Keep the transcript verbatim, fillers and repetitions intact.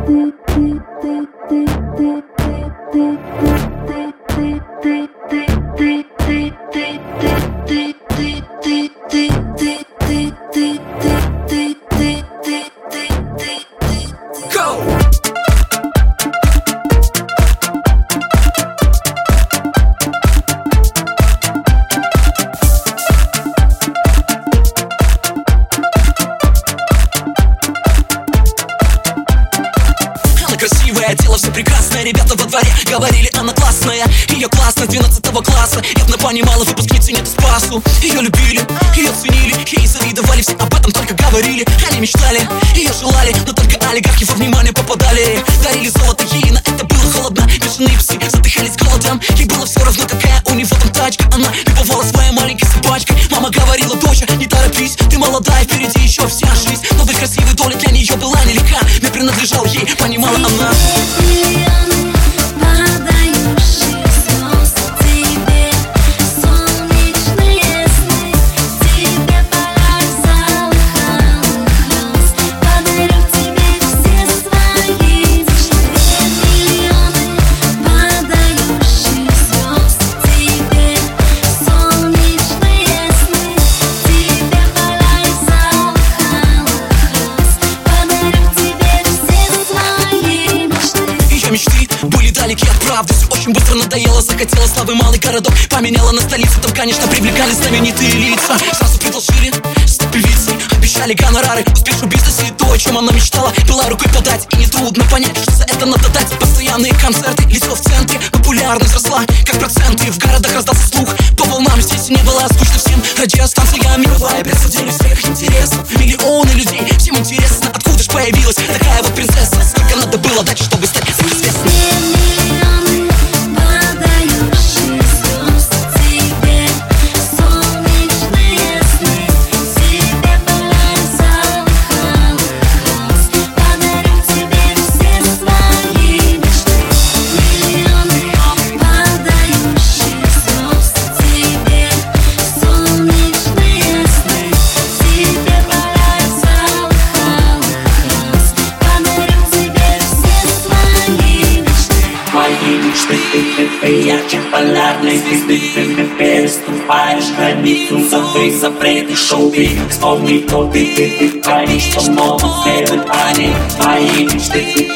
Красивое тело, все прекрасное. Ребята во дворе говорили, она классная. Ее класс с двенадцатого класса. Явно понимала, выпускницы нет спасу. Ее любили, ее ценили, ей завидовали, все об этом только говорили. Они мечтали, ее желали, но только олигархи во внимание попадали. Дарили золото ей, на это было холодно. Бешеные псы задыхались голодом. Ей было все равно, какая у него там тачка. Она любовала своей маленькой собачкой. Мама говорила: доча, не торопись, ты молодая, впереди еще вся жизнь. Но быть красивой доля для нее была нелегка. Мир принадлежал ей, понимала она. Миллионы падающих звезд, тебе солнечные сны, тебе поля залых алых роз. Подарю тебе все свои мечты. Миллионы падающих звезд, тебе солнечные сны, тебе поля залых алых роз. Подарю тебе все свои мечты. Ее мечты были далеки от правды. Все очень быстро надоело, захотела славы малый городок. Поменяла на столицу, там, конечно, привлекали знаменитые лица. Сразу предложили стать певицей, обещали гонорары, успех в бизнесе. То, о чем она мечтала, была рукой подать. И нетрудно понять, что за это надо дать. Постоянные концерты, лицо в центре, популярность росла, как проценты. В городах раздался слух, по волнам здесь не было скучно всем. Радиостанция мировая, предсудили всех интересов. Миллионы людей, всем интересно, откуда ж появилась такая вот принцесса. Сколько надо было дать, чтобы стать известной. Миллионы падающих звезд, тебе солнечные сны, тебе поля залых алых роз. Подарю тебе все свои мечты. Миллионы падающих звезд, тебе солнечные сны, тебе поля залых алых роз. Подарю тебе все свои мечты. Мои мечты, ты, ты, ярче полярной звезды. Ты, ты переступаешь границу, забыть запреты шоу-би. Вспомни, кто ты, ты, ты творишь, что могут сделать они. Мои мечты,